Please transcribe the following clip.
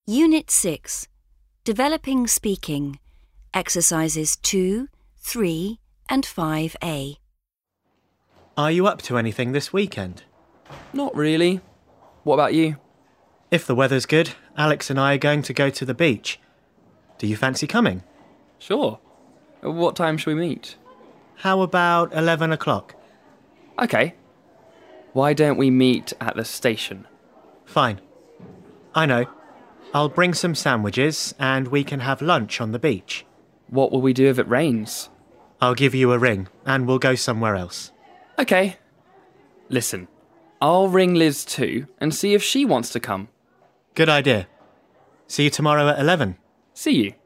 Unit 6. Developing Speaking. Exercises 2, 3 and 5A. Are you up to anything this weekend? Not really. What about you? If the weather's good, Alex and I are going to go to the beach. Do you fancy coming? Sure. What time shall we meet? How about 11 o'clock? Okay. Why don't we meet at the station? Fine. I know. I'll bring some sandwiches and we can have lunch on the beach. What will we do if it rains? I'll give you a ring and we'll go somewhere else. Okay. Listen, I'll ring Liz too and see if she wants to come. Good idea. See you tomorrow at 11. See you.